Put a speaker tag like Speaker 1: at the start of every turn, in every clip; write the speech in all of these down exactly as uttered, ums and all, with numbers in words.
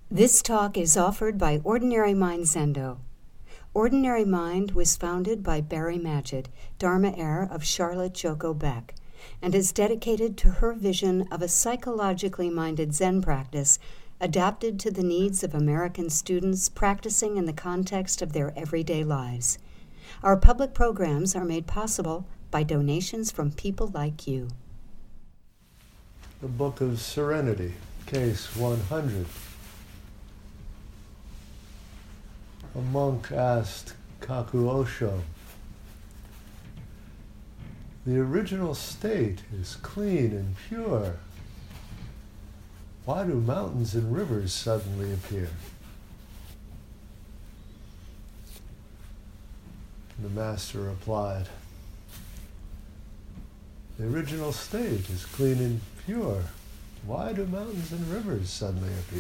Speaker 1: This talk is offered by Ordinary Mind Zendo. Ordinary Mind was founded by Barry Magid, Dharma heir of Charlotte Joko Beck, and is dedicated to her vision of a psychologically minded Zen practice adapted to the needs of American students practicing in the context of their everyday lives. Our public programs are made possible by donations from people like you.
Speaker 2: The Book of Serenity, Case one hundred. A monk asked Kaku-Osho, "The original state is clean and pure. Why do mountains and rivers suddenly appear?" The master replied, "The original state is clean and pure. Why do mountains and rivers suddenly appear?"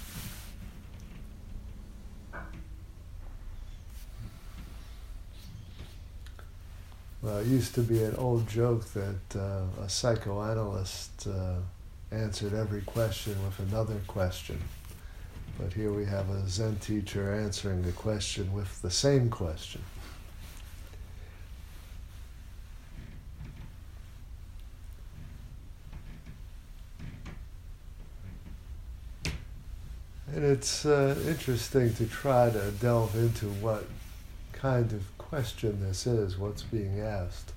Speaker 2: Well, it used to be an old joke that uh, a psychoanalyst uh, answered every question with another question. But here we have a Zen teacher answering the question with the same question. And it's uh, interesting to try to delve into what kind of question this is, what's being asked.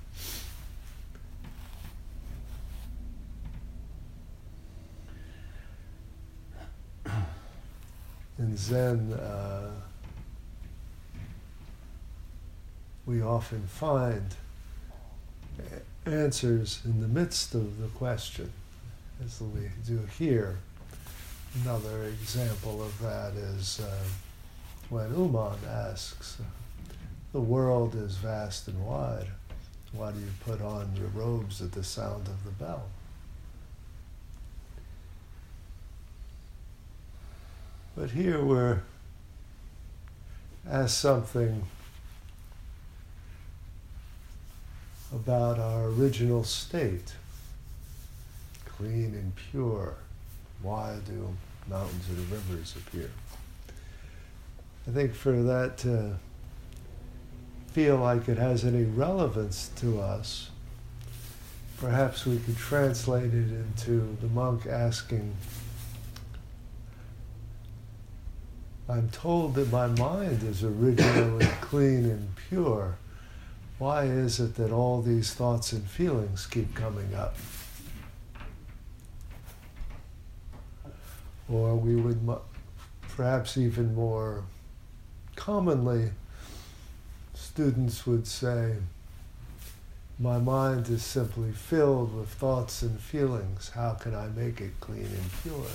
Speaker 2: In Zen, uh, we often find answers in the midst of the question, as we do here. Another example of that is uh, when Uman asks, "The world is vast and wide. Why do you put on your robes at the sound of the bell?" But here we're asked something about our original state, clean and pure. Why do mountains and rivers appear? I think for that to feel like it has any relevance to us, perhaps we could translate it into the monk asking, "I'm told that my mind is originally clean and pure. Why is it that all these thoughts and feelings keep coming up?" Or we would mu- perhaps even more commonly, students would say, "My mind is simply filled with thoughts and feelings. How can I make it clean and pure?"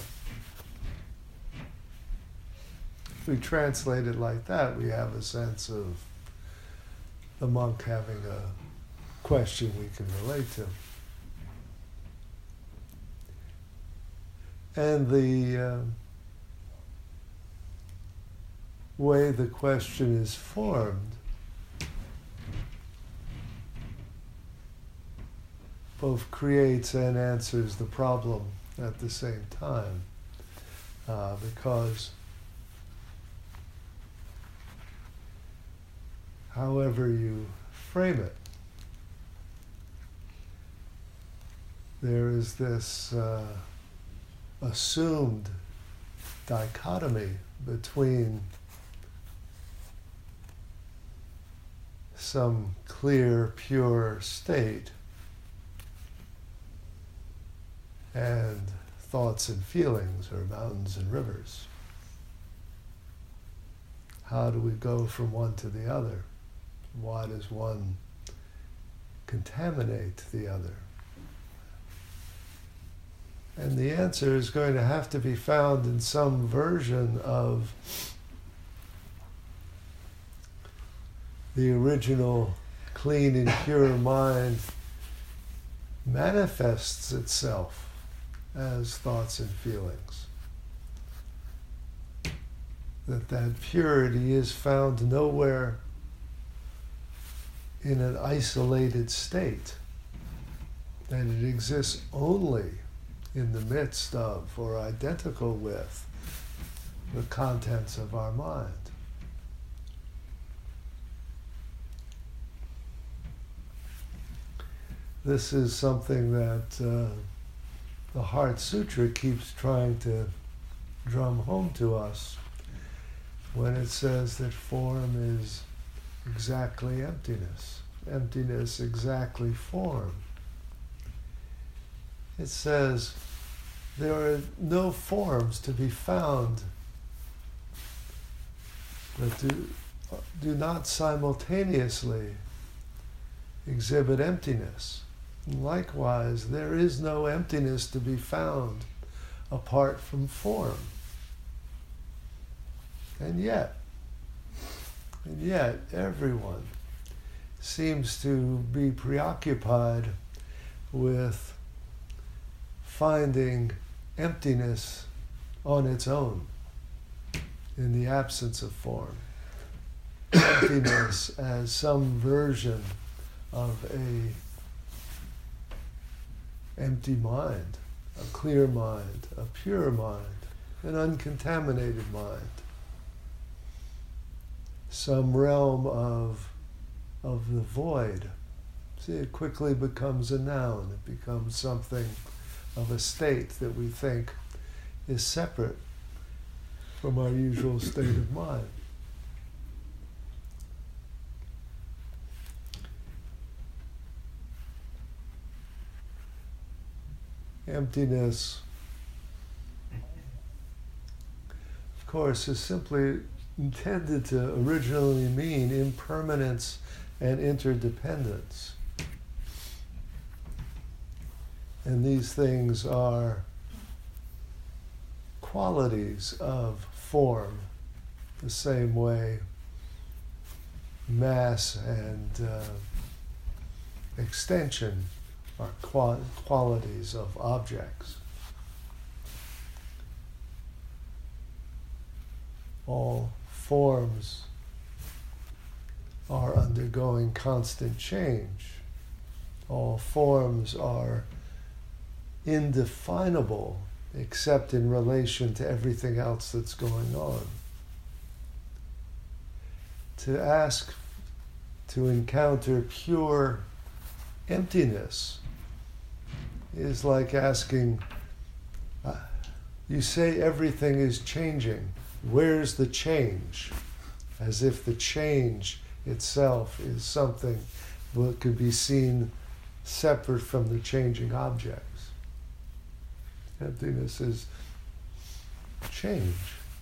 Speaker 2: If we translate it like that, we have a sense of the monk having a question we can relate to. And the uh, way the question is formed both creates and answers the problem at the same time, uh, because however you frame it, there is this uh, assumed dichotomy between some clear, pure state and thoughts and feelings, or mountains and rivers. How do we go from one to the other? Why does one contaminate the other? And the answer is going to have to be found in some version of the original clean and pure mind manifests itself as thoughts and feelings. That that purity is found nowhere in an isolated state, that it exists only in the midst of or identical with the contents of our mind. This is something that uh, the Heart Sutra keeps trying to drum home to us when it says that form is exactly emptiness, emptiness exactly form. It says there are no forms to be found that do, do not simultaneously exhibit emptiness. Likewise, there is no emptiness to be found apart from form. And yet, and yet, everyone seems to be preoccupied with finding emptiness on its own, in the absence of form. Emptiness as some version of a empty mind, a clear mind, a pure mind, an uncontaminated mind. Some realm of, of the void. See, it quickly becomes a noun. It becomes something of a state that we think is separate from our usual state of mind. Emptiness, of course, is simply intended to originally mean impermanence and interdependence. And these things are qualities of form, the same way mass and uh, extension are qual- qualities of objects. All forms are undergoing constant change. All forms are indefinable except in relation to everything else that's going on. To ask to encounter pure emptiness is like asking, uh, you say everything is changing. Where's the change? As if the change itself is something that could be seen separate from the changing objects. Emptiness is change.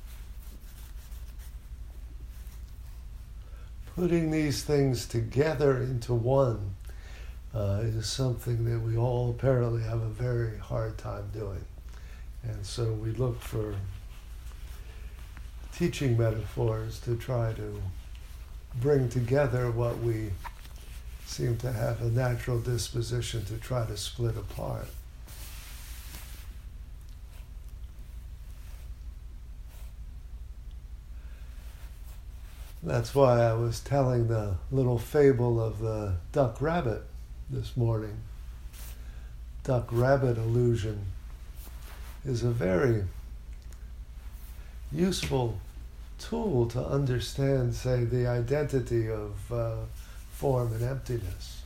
Speaker 2: Putting these things together into one uh, is something that we all apparently have a very hard time doing. And so we look for teaching metaphors to try to bring together what we seem to have a natural disposition to try to split apart. That's why I was telling the little fable of the duck-rabbit this morning. Duck-rabbit illusion is a very useful tool to understand, say, the identity of uh, form and emptiness.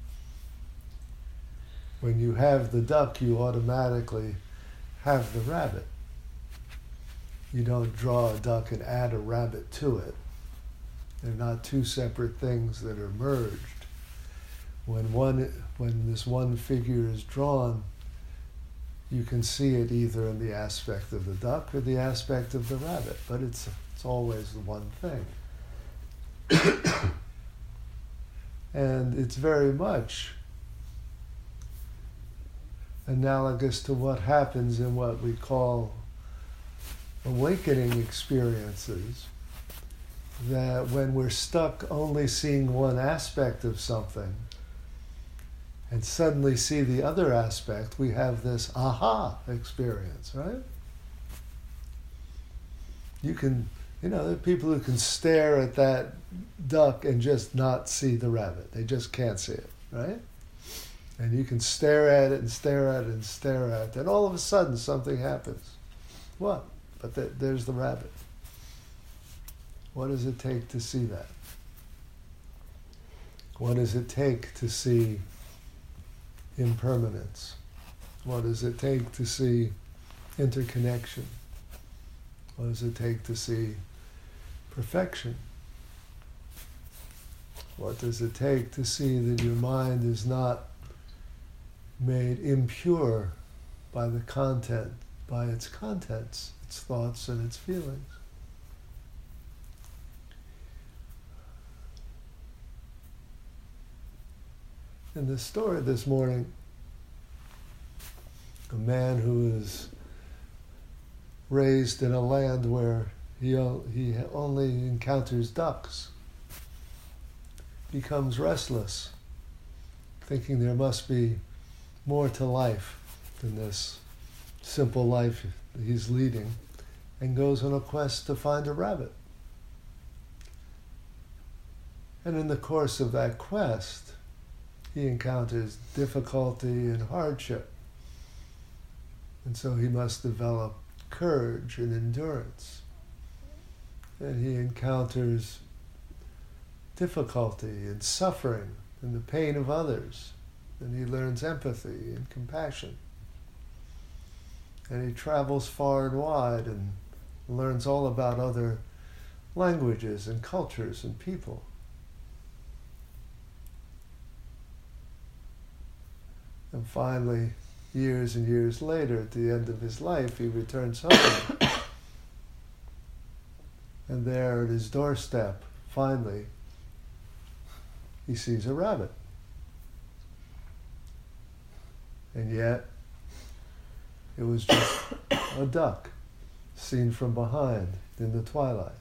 Speaker 2: When you have the duck, you automatically have the rabbit. You don't draw a duck and add a rabbit to it. They're not two separate things that are merged. When one, when this one figure is drawn, you can see it either in the aspect of the duck or the aspect of the rabbit, but it's it's always the one thing. And it's very much analogous to what happens in what we call awakening experiences, that when we're stuck only seeing one aspect of something and suddenly see the other aspect, we have this aha experience, right? You can, you know, there are people who can stare at that duck and just not see the rabbit. They just can't see it, right? And you can stare at it and stare at it and stare at it, and all of a sudden something happens. What? but th- there's the rabbit. What does it take to see that? What does it take to see impermanence? What does it take to see interconnection? What does it take to see perfection? What does it take to see that your mind is not made impure by the content, by its contents, its thoughts and its feelings? In the story this morning, a man who is raised in a land where he, o- he only encounters ducks becomes restless, thinking there must be more to life than this simple life he's leading, and goes on a quest to find a rabbit. And in the course of that quest, he encounters difficulty and hardship. And so he must develop courage and endurance. And he encounters difficulty and suffering and the pain of others. And he learns empathy and compassion. And he travels far and wide and learns all about other languages and cultures and people. And finally, years and years later, at the end of his life, he returns home. And there at his doorstep, finally, he sees a rabbit. And yet, it was just a duck seen from behind in the twilight.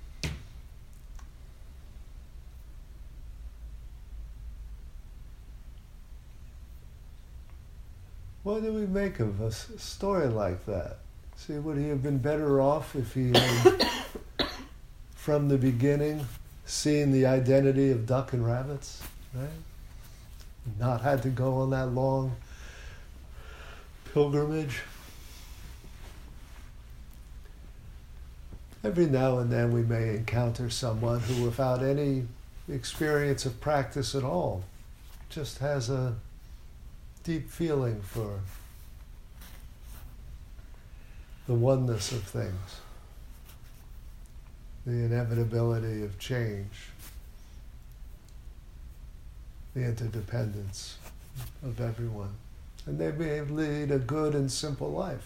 Speaker 2: What do we make of a s- story like that? See, would he have been better off if he had, from the beginning, seen the identity of duck and rabbits, right? Not had to go on that long pilgrimage? Every now and then we may encounter someone who, without any experience of practice at all, just has a deep feeling for the oneness of things, the inevitability of change, the interdependence of everyone. And they may lead a good and simple life.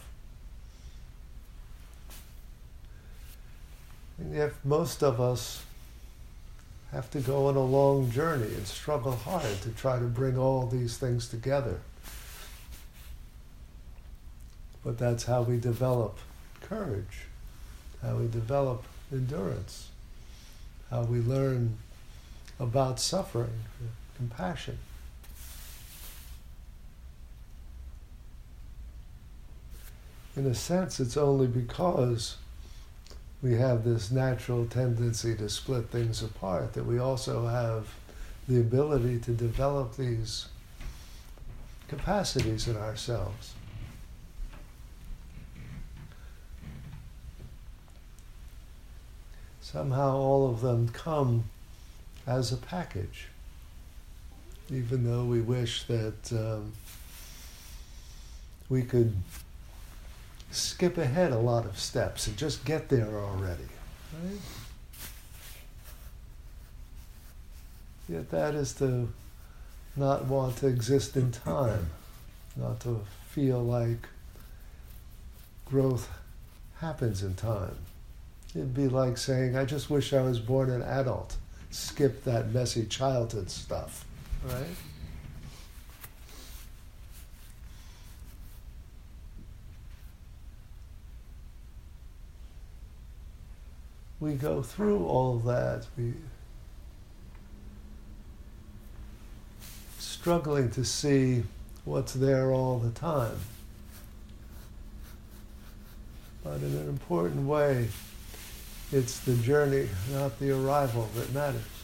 Speaker 2: And yet most of us have to go on a long journey and struggle hard to try to bring all these things together. But that's how we develop courage, how we develop endurance, how we learn about suffering, compassion. In a sense, it's only because we have this natural tendency to split things apart that we also have the ability to develop these capacities in ourselves. Somehow all of them come as a package, even though we wish that um, we could skip ahead a lot of steps and just get there already, right? Yet that is to not want to exist in time, not to feel like growth happens in time. It'd be like saying, I just wish I was born an adult, skip that messy childhood stuff, right? We go through all that, we struggling to see what's there all the time. But in an important way, it's the journey, not the arrival, that matters.